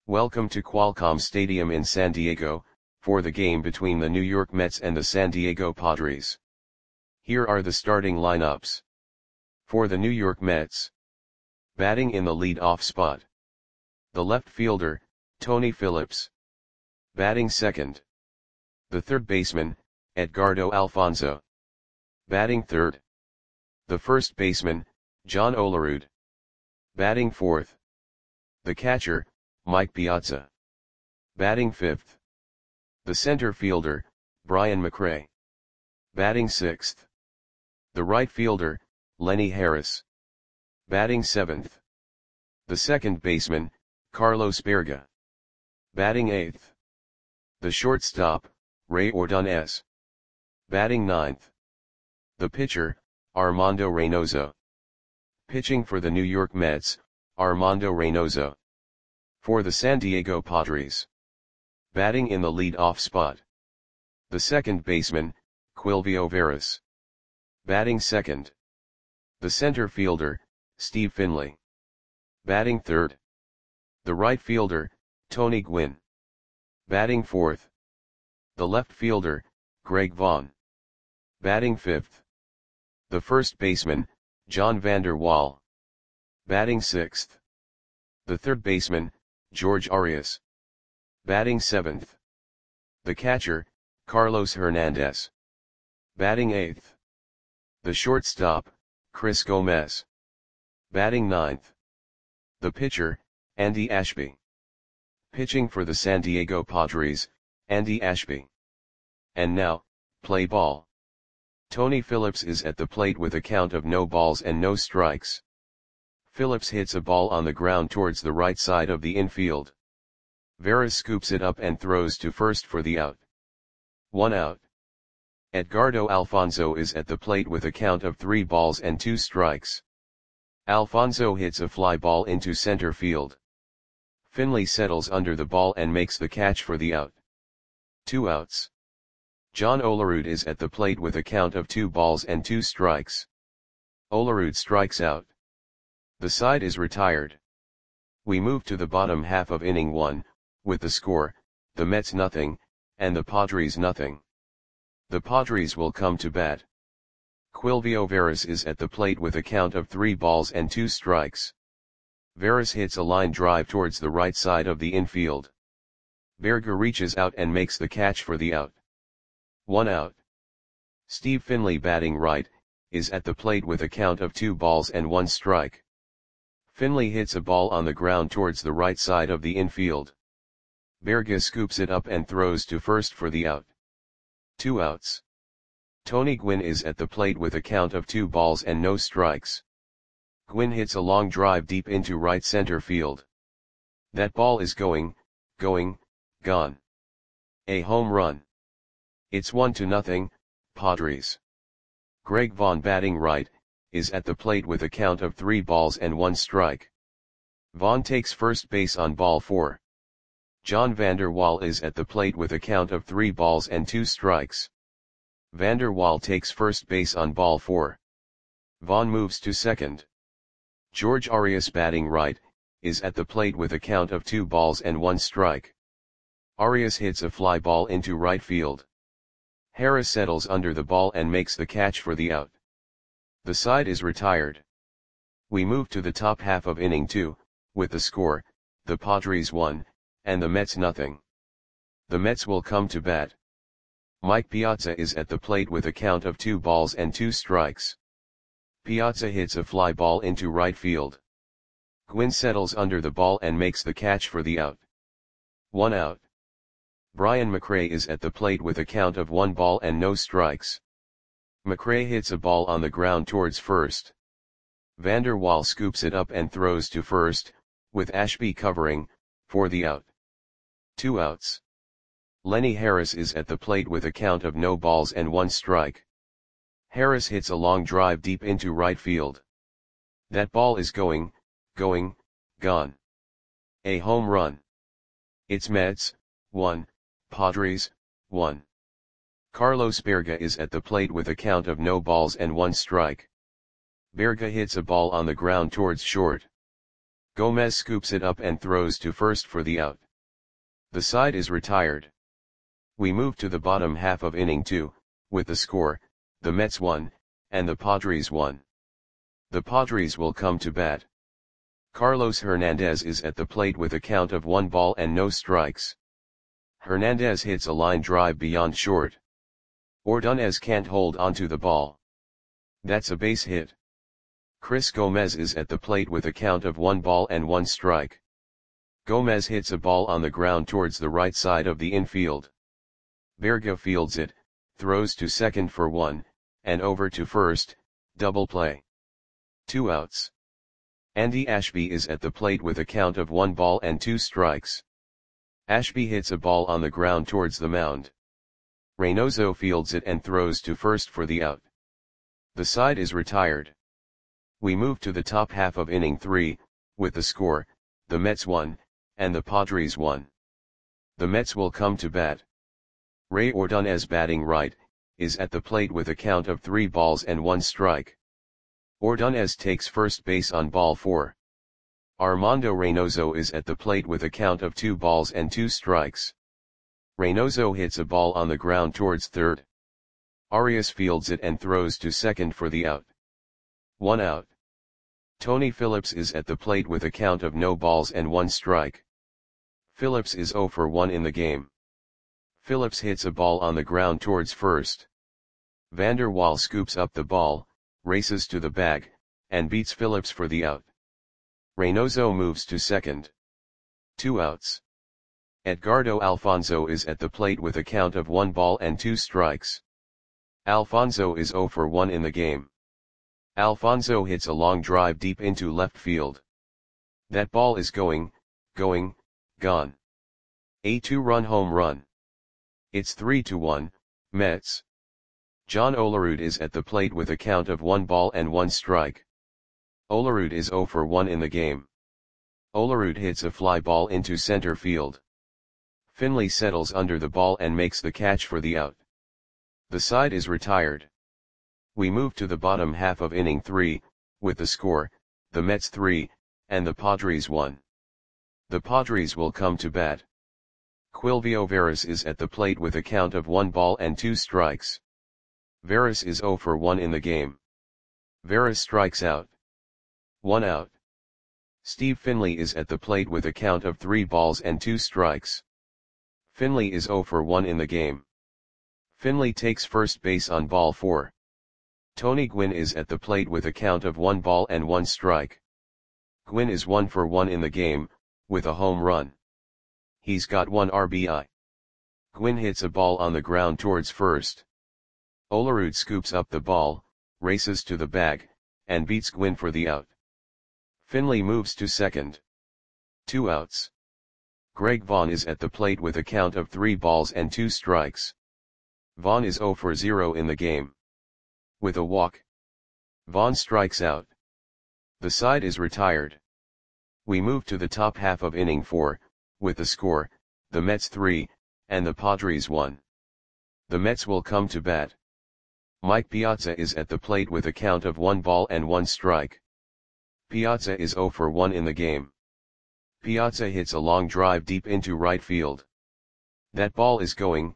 Welcome to Qualcomm Stadium in San Diego, for the game between the New York Mets and the San Diego Padres. Here are the starting lineups. For the New York Mets. Batting in the lead-off spot. The left fielder, Tony Phillips. Batting second. The third baseman, Edgardo Alfonzo. Batting third. The first baseman, John Olerud. Batting fourth. The catcher, Mike Piazza. Batting fifth. The center fielder, Brian McRae. Batting sixth. The right fielder, Lenny Harris. Batting seventh. The second baseman, Carlos Berga. Batting eighth. The shortstop, Ray Ordonez. Batting ninth. The pitcher, Armando Reynoso. Pitching for the New York Mets, Armando Reynoso. For the San Diego Padres. Batting in the lead-off spot. The second baseman, Quilvio Veras. Batting second. The center fielder, Steve Finley. Batting third. The right fielder, Tony Gwynn. Batting fourth. The left fielder, Greg Vaughn. Batting fifth. The first baseman, John Vander Wal. Batting sixth. The third baseman, George Arias. Batting seventh. The catcher, Carlos Hernandez. Batting eighth. The shortstop, Chris Gomez. Batting ninth. The pitcher, Andy Ashby. Pitching for the San Diego Padres, Andy Ashby. And now, play ball. Tony Phillips is at the plate with a count of no balls and no strikes. Phillips hits a ball on the ground towards the right side of the infield. Veras scoops it up and throws to first for the out. 1 out. Edgardo Alfonzo is at the plate with a count of 3 balls and 2 strikes. Alfonzo hits a fly ball into center field. Finley settles under the ball and makes the catch for the out. 2 outs. John Olerud is at the plate with a count of 2 balls and 2 strikes. Olerud strikes out. The side is retired. We move to the bottom half of inning 1, with the score, the Mets nothing, and the Padres nothing. The Padres will come to bat. Quilvio Veras is at the plate with a count of 3 balls and 2 strikes. Veras hits a line drive towards the right side of the infield. Berga reaches out and makes the catch for the out. 1 out. Steve Finley, batting right, is at the plate with a count of 2 balls and 1 strike. Finley hits a ball on the ground towards the right side of the infield. Berga scoops it up and throws to first for the out. 2 outs. Tony Gwynn is at the plate with a count of 2 balls and no strikes. Gwynn hits a long drive deep into right center field. That ball is gone. A home run. It's 1-0, Padres. Greg Vaughn, batting right, is at the plate with a count of 3 balls and 1 strike. Vaughn takes first base on ball 4. John Vander Wal is at the plate with a count of 3 balls and 2 strikes. Vander Wal takes first base on ball 4. Vaughn moves to second. George Arias, batting right, is at the plate with a count of 2 balls and 1 strike. Arias hits a fly ball into right field. Harris settles under the ball and makes the catch for the out. The side is retired. We move to the top half of inning 2, with the score, the Padres 1, and the Mets nothing. The Mets will come to bat. Mike Piazza is at the plate with a count of 2 balls and 2 strikes. Piazza hits a fly ball into right field. Gwynn settles under the ball and makes the catch for the out. 1 out. Brian McRae is at the plate with a count of 1 ball and no strikes. McRae hits a ball on the ground towards first. Vander Wal scoops it up and throws to first, with Ashby covering, for the out. 2 outs. Lenny Harris is at the plate with a count of no balls and 1 strike. Harris hits a long drive deep into right field. That ball is gone. A home run. It's Mets 1, Padres 1. Carlos Berga is at the plate with a count of no balls and 1 strike. Berga hits a ball on the ground towards short. Gomez scoops it up and throws to first for the out. The side is retired. We move to the bottom half of inning 2, with the score, the Mets 1, and the Padres 1. The Padres will come to bat. Carlos Hernandez is at the plate with a count of 1 ball and no strikes. Hernandez hits a line drive beyond short. Ordonez can't hold onto the ball. That's a base hit. Chris Gomez is at the plate with a count of 1 ball and 1 strike. Gomez hits a ball on the ground towards the right side of the infield. Berga fields it, throws to second for 1, and over to first, double play. 2 outs. Andy Ashby is at the plate with a count of 1 ball and 2 strikes. Ashby hits a ball on the ground towards the mound. Reynoso fields it and throws to first for the out. The side is retired. We move to the top half of inning 3, with the score, the Mets 1, and the Padres 1. The Mets will come to bat. Ray Ordonez, batting right, is at the plate with a count of 3 balls and 1 strike. Ordonez takes first base on ball 4. Armando Reynoso is at the plate with a count of 2 balls and 2 strikes. Reynoso hits a ball on the ground towards third. Arias fields it and throws to second for the out. 1 out. Tony Phillips is at the plate with a count of no balls and 1 strike. Phillips is 0 for 1 in the game. Phillips hits a ball on the ground towards first. Vander Waal scoops up the ball, races to the bag, and beats Phillips for the out. Reynoso moves to second. 2 outs. Edgardo Alfonzo is at the plate with a count of 1 ball and 2 strikes. Alfonzo is 0 for 1 in the game. Alfonzo hits a long drive deep into left field. That ball is gone. A 2-run home run. It's 3-1, Mets. John Olerud is at the plate with a count of 1 ball and 1 strike. Olerud is 0 for 1 in the game. Olerud hits a fly ball into center field. Finley settles under the ball and makes the catch for the out. The side is retired. We move to the bottom half of inning 3, with the score, the Mets 3, and the Padres 1. The Padres will come to bat. Quilvio Veras is at the plate with a count of 1 ball and 2 strikes. Veras is 0 for 1 in the game. Veras strikes out. 1 out. Steve Finley is at the plate with a count of 3 balls and 2 strikes. Finley is 0 for 1 in the game. Finley takes first base on ball 4. Tony Gwynn is at the plate with a count of 1 ball and 1 strike. Gwynn is 1 for 1 in the game, with a home run. He's got 1 RBI. Gwynn hits a ball on the ground towards first. Olerud scoops up the ball, races to the bag, and beats Gwynn for the out. Finley moves to second. 2 outs. Greg Vaughn is at the plate with a count of 3 balls and 2 strikes. Vaughn is 0 for 0 in the game. With a walk, Vaughn strikes out. The side is retired. We move to the top half of inning 4, with the score, the Mets 3, and the Padres 1. The Mets will come to bat. Mike Piazza is at the plate with a count of 1 ball and 1 strike. Piazza is 0 for 1 in the game. Piazza hits a long drive deep into right field. That ball is gone.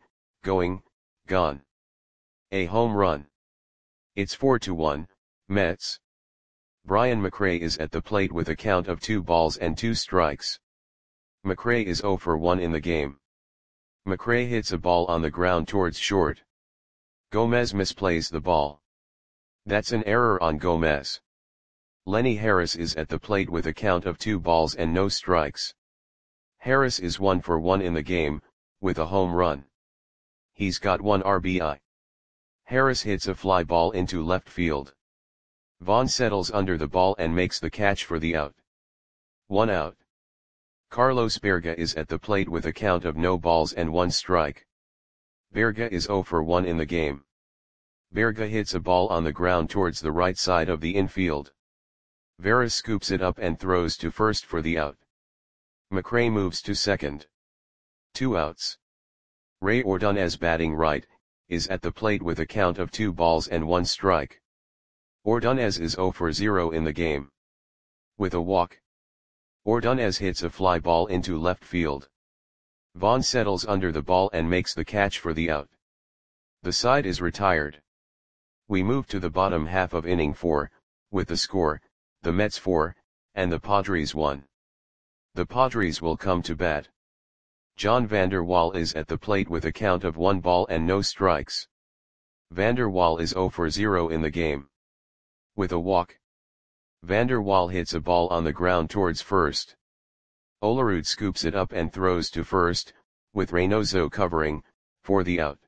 A home run. It's 4-1, Mets. Brian McRae is at the plate with a count of 2 balls and 2 strikes. McRae is 0 for 1 in the game. McRae hits a ball on the ground towards short. Gomez misplays the ball. That's an error on Gomez. Lenny Harris is at the plate with a count of 2 balls and no strikes. Harris is 1 for 1 in the game, with a home run. He's got 1 RBI. Harris hits a fly ball into left field. Vaughn settles under the ball and makes the catch for the out. 1 out. Carlos Berga is at the plate with a count of no balls and 1 strike. Berga is 0 for 1 in the game. Berga hits a ball on the ground towards the right side of the infield. Veras scoops it up and throws to first for the out. McRae moves to second. 2 outs. Ray Ordonez, batting right, is at the plate with a count of 2 balls and 1 strike. Ordonez is 0 for 0 in the game. With a walk, Ordonez hits a fly ball into left field. Vaughn settles under the ball and makes the catch for the out. The side is retired. We move to the bottom half of inning 4, with the score, the Mets 4, and the Padres 1. The Padres will come to bat. John Vander Wal is at the plate with a count of 1 ball and no strikes. Vander Wal is 0 for 0 in the game. With a walk, Vander Wal hits a ball on the ground towards first. Olerud scoops it up and throws to first, with Reynoso covering, for the out.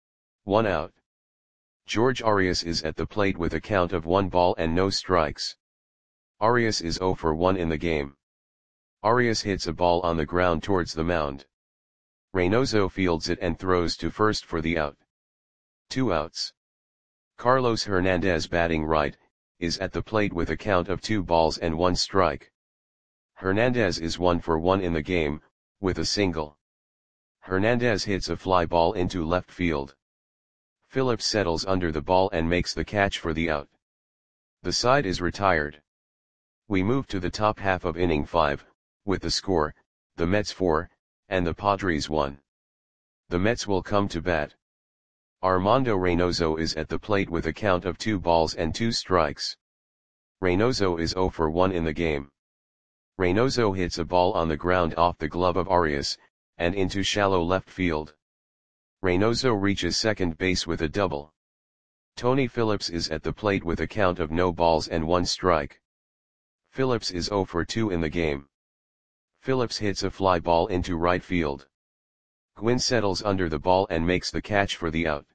1 out. George Arias is at the plate with a count of 1 ball and no strikes. Arias is 0 for 1 in the game. Arias hits a ball on the ground towards the mound. Reynoso fields it and throws to first for the out. 2 outs. Carlos Hernandez, batting right, is at the plate with a count of 2 balls and 1 strike. Hernandez is 1 for 1 in the game, with a single. Hernandez hits a fly ball into left field. Phillips settles under the ball and makes the catch for the out. The side is retired. We move to the top half of inning 5, with the score, the Mets 4, and the Padres 1. The Mets will come to bat. Armando Reynoso is at the plate with a count of 2 balls and 2 strikes. Reynoso is 0 for 1 in the game. Reynoso hits a ball on the ground off the glove of Arias, and into shallow left field. Reynoso reaches second base with a double. Tony Phillips is at the plate with a count of no balls and 1 strike. Phillips is 0 for 2 in the game. Phillips hits a fly ball into right field. Gwynn settles under the ball and makes the catch for the out.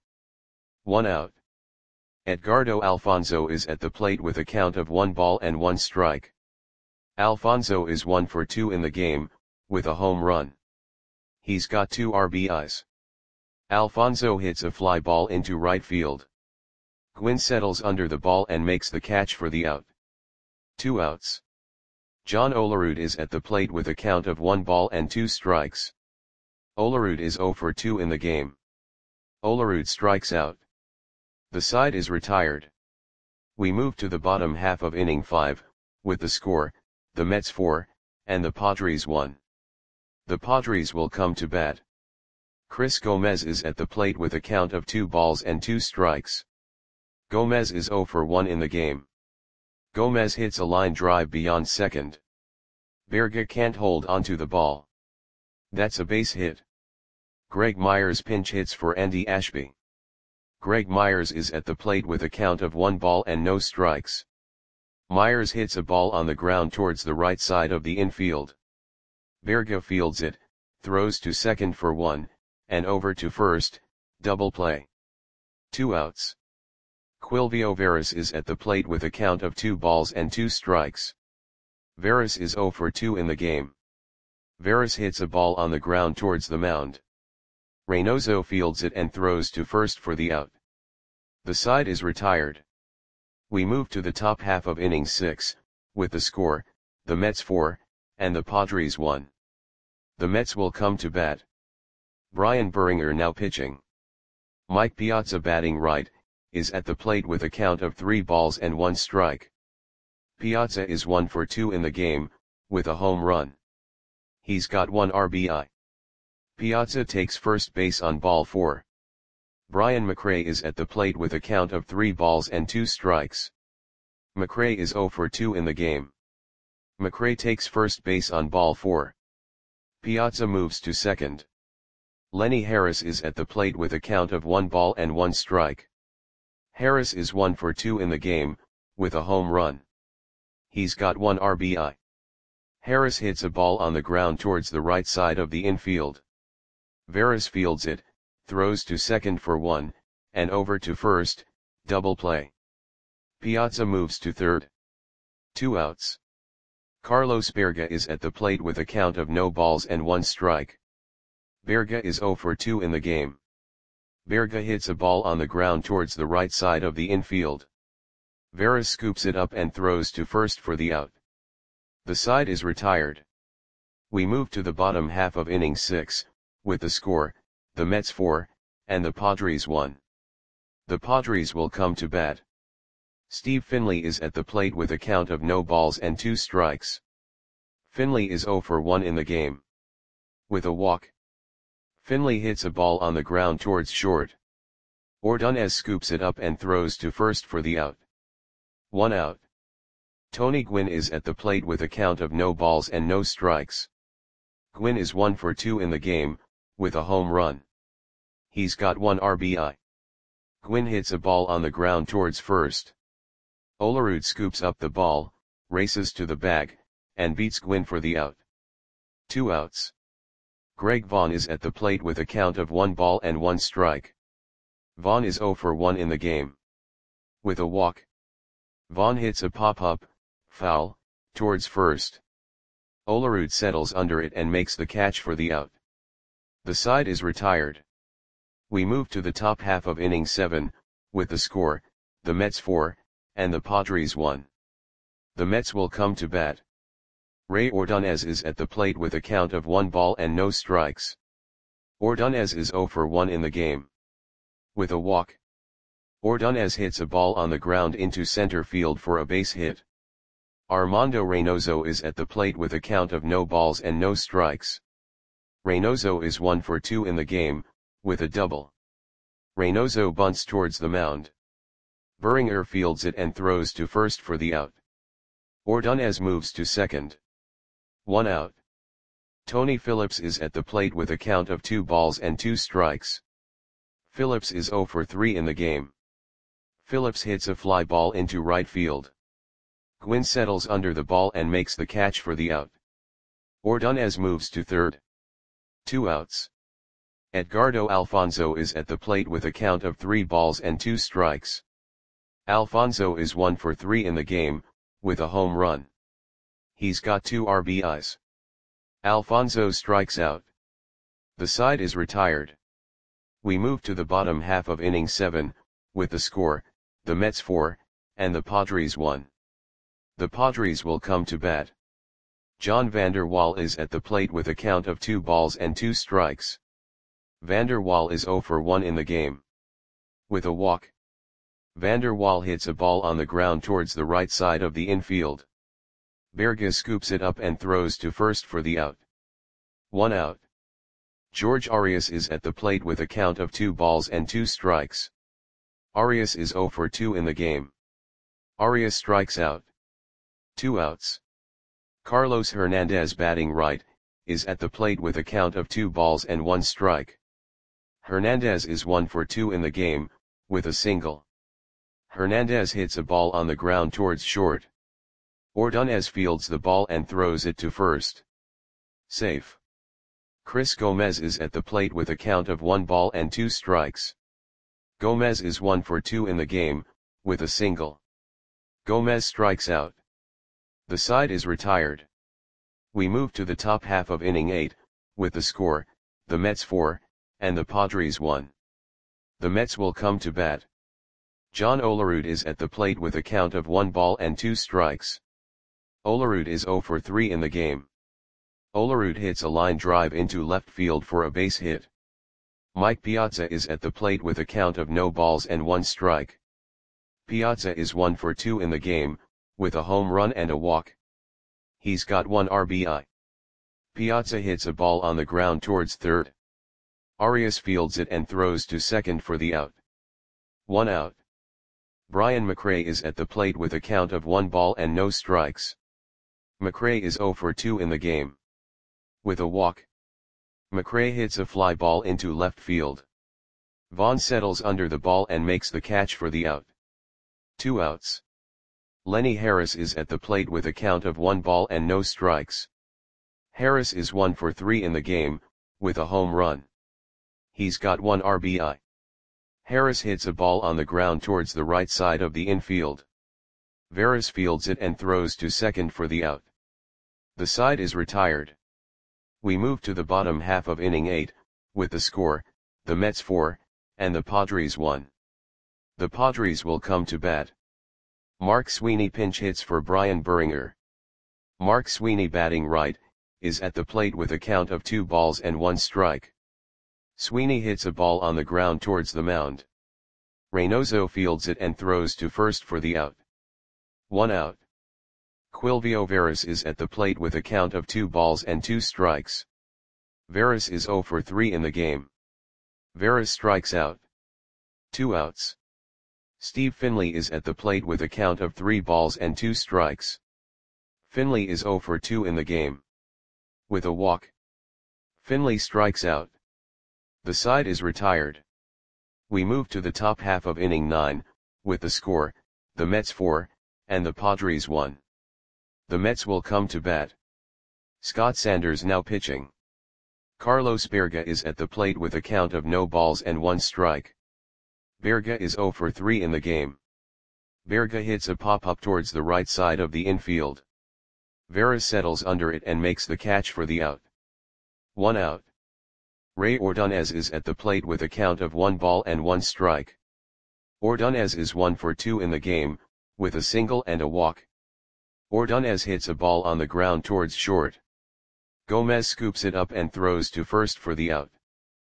1 out. Edgardo Alfonzo is at the plate with a count of 1 ball and 1 strike. Alfonzo is 1 for 2 in the game, with a home run. He's got 2 RBIs. Alfonzo hits a fly ball into right field. Gwynn settles under the ball and makes the catch for the out. 2 outs. John Olerud is at the plate with a count of 1 ball and 2 strikes. Olerud is 0 for 2 in the game. Olerud strikes out. The side is retired. We move to the bottom half of inning 5, with the score, the Mets 4, and the Padres 1. The Padres will come to bat. Chris Gomez is at the plate with a count of 2 balls and 2 strikes. Gomez is 0 for 1 in the game. Gomez hits a line drive beyond second. Berga can't hold onto the ball. That's a base hit. Greg Myers pinch hits for Andy Ashby. Greg Myers is at the plate with a count of 1 ball and no strikes. Myers hits a ball on the ground towards the right side of the infield. Berga fields it, throws to second for 1, and over to first, double play. 2 outs. Quilvio Veras is at the plate with a count of 2 balls and 2 strikes. Veras is 0 for 2 in the game. Veras hits a ball on the ground towards the mound. Reynoso fields it and throws to first for the out. The side is retired. We move to the top half of inning 6, with the score, the Mets 4, and the Padres 1. The Mets will come to bat. Brian Buringer now pitching. Mike Piazza, batting right, is at the plate with a count of 3 balls and 1 strike. Piazza is 1 for 2 in the game, with a home run. He's got 1 RBI. Piazza takes first base on ball 4. Brian McRae is at the plate with a count of 3 balls and 2 strikes. McRae is 0 for 2 in the game. McRae takes first base on ball 4. Piazza moves to second. Lenny Harris is at the plate with a count of 1 ball and 1 strike. Harris is 1 for 2 in the game, with a home run. He's got 1 RBI. Harris hits a ball on the ground towards the right side of the infield. Veras fields it, throws to second for 1, and over to first, double play. Piazza moves to third. 2 outs. Carlos Berga is at the plate with a count of no balls and 1 strike. Berga is 0 for 2 in the game. Berga hits a ball on the ground towards the right side of the infield. Veras scoops it up and throws to first for the out. The side is retired. We move to the bottom half of inning 6, with the score, the Mets 4, and the Padres 1. The Padres will come to bat. Steve Finley is at the plate with a count of no balls and 2 strikes. Finley is 0 for 1 in the game. With a walk. Finley hits a ball on the ground towards short. Ordonez scoops it up and throws to first for the out. 1 out. Tony Gwynn is at the plate with a count of no balls and no strikes. Gwynn is 1 for 2 in the game, with a home run. He's got 1 RBI. Gwynn hits a ball on the ground towards first. Olerud scoops up the ball, races to the bag, and beats Gwynn for the out. 2 outs. Greg Vaughn is at the plate with a count of 1 ball and 1 strike. Vaughn is 0 for 1 in the game. With a walk. Vaughn hits a pop-up, foul, towards first. Olerud settles under it and makes the catch for the out. The side is retired. We move to the top half of inning 7, with the score, the Mets 4, and the Padres 1. The Mets will come to bat. Ray Ordonez is at the plate with a count of 1 ball and no strikes. Ordonez is 0 for 1 in the game. With a walk. Ordonez hits a ball on the ground into center field for a base hit. Armando Reynoso is at the plate with a count of no balls and no strikes. Reynoso is 1 for 2 in the game, with a double. Reynoso bunts towards the mound. Buringer fields it and throws to first for the out. Ordonez moves to second. 1 out. Tony Phillips is at the plate with a count of 2 balls and 2 strikes. Phillips is 0 for 3 in the game. Phillips hits a fly ball into right field. Gwynn settles under the ball and makes the catch for the out. Ordonez moves to third. 2 outs. Edgardo Alfonzo is at the plate with a count of 3 balls and 2 strikes. Alfonzo is 1 for 3 in the game, with a home run. He's got 2 RBIs. Alfonzo strikes out. The side is retired. We move to the bottom half of inning 7, with the score, the Mets 4, and the Padres 1. The Padres will come to bat. John Vander Wal is at the plate with a count of 2 balls and 2 strikes. Vander Wal is 0 for 1 in the game. With a walk. Vander Wal hits a ball on the ground towards the right side of the infield. Berga scoops it up and throws to first for the out. 1 out. George Arias is at the plate with a count of 2 balls and 2 strikes. Arias is 0 for 2 in the game. Arias strikes out. 2 outs. Carlos Hernandez, batting right, is at the plate with a count of 2 balls and 1 strike. Hernandez is 1 for 2 in the game, with a single. Hernandez hits a ball on the ground towards short. Ordonez fields the ball and throws it to first. Safe. Chris Gomez is at the plate with a count of 1 ball and 2 strikes. Gomez is 1 for 2 in the game, with a single. Gomez strikes out. The side is retired. We move to the top half of inning 8, with the score, the Mets 4, and the Padres 1. The Mets will come to bat. John Olerud is at the plate with a count of 1 ball and 2 strikes. Olerud is 0 for 3 in the game. Olerud hits a line drive into left field for a base hit. Mike Piazza is at the plate with a count of no balls and 1 strike. Piazza is 1 for 2 in the game, with a home run and a walk. He's got 1 RBI. Piazza hits a ball on the ground towards third. Arias fields it and throws to second for the out. 1 out. Brian McRae is at the plate with a count of 1 ball and no strikes. McRae is 0 for 2 in the game. With a walk. McRae hits a fly ball into left field. Vaughn settles under the ball and makes the catch for the out. 2 outs. Lenny Harris is at the plate with a count of 1 ball and no strikes. Harris is 1 for 3 in the game, with a home run. He's got 1 RBI. Harris hits a ball on the ground towards the right side of the infield. Veras fields it and throws to second for the out. The side is retired. We move to the bottom half of inning 8, with the score, the Mets 4, and the Padres 1. The Padres will come to bat. Mark Sweeney pinch hits for Brian Buringer. Mark Sweeney, batting right, is at the plate with a count of 2 balls and 1 strike. Sweeney hits a ball on the ground towards the mound. Reynoso fields it and throws to first for the out. 1 out. Quilvio Veras is at the plate with a count of 2 balls and 2 strikes. Veras is 0 for 3 in the game. Veras strikes out. 2 outs. Steve Finley is at the plate with a count of 3 balls and 2 strikes. Finley is 0 for 2 in the game. With a walk, Finley strikes out. The side is retired. We move to the top half of inning 9, with the score, the Mets 4, and the Padres 1. The Mets will come to bat. Scott Sanders now pitching. Carlos Berga is at the plate with a count of no balls and 1 strike. Berga is 0 for 3 in the game. Berga hits a pop-up towards the right side of the infield. Veras settles under it and makes the catch for the out. 1 out. Ray Ordonez is at the plate with a count of 1 ball and 1 strike. Ordonez is 1 for 2 in the game, with a single and a walk. Ordonez hits a ball on the ground towards short. Gomez scoops it up and throws to first for the out.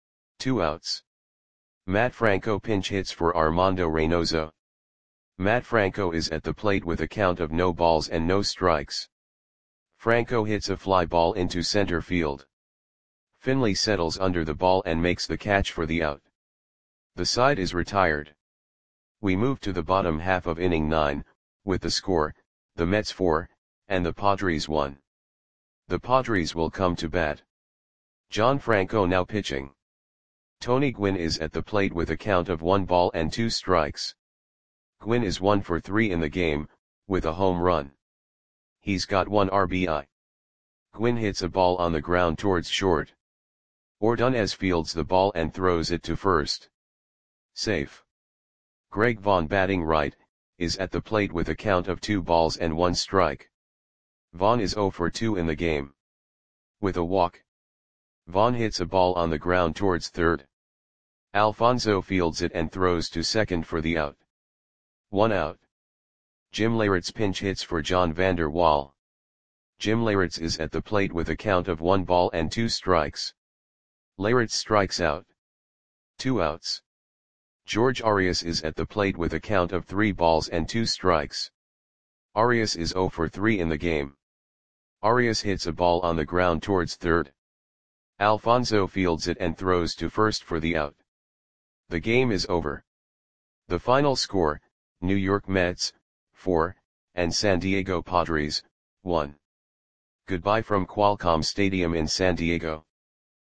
2 outs. Matt Franco pinch hits for Armando Reynoso. Matt Franco is at the plate with a count of no balls and no strikes. Franco hits a fly ball into center field. Finley settles under the ball and makes the catch for the out. The side is retired. We move to the bottom half of inning 9, with the score, the Mets 4, and the Padres 1. The Padres will come to bat. John Franco now pitching. Tony Gwynn is at the plate with a count of 1 ball and 2 strikes. Gwynn is 1 for 3 in the game, with a home run. He's got 1 RBI. Gwynn hits a ball on the ground towards short. Ordonez fields the ball and throws it to first. Safe. Greg Vaughn batting right, is at the plate with a count of 2 balls and 1 strike. Vaughn is 0 for 2 in the game. With a walk, Vaughn hits a ball on the ground towards third. Alfonso fields it and throws to second for the out. 1 out. Jim Leyritz pinch hits for John Vander Wal. Jim Leyritz is at the plate with a count of 1 ball and 2 strikes. Leyritz strikes out. 2 outs. George Arias is at the plate with a count of 3 balls and 2 strikes. Arias is 0 for 3 in the game. Arias hits a ball on the ground towards third. Alfonso fields it and throws to first for the out. The game is over. The final score, New York Mets, 4, and San Diego Padres, 1. Goodbye from Qualcomm Stadium in San Diego.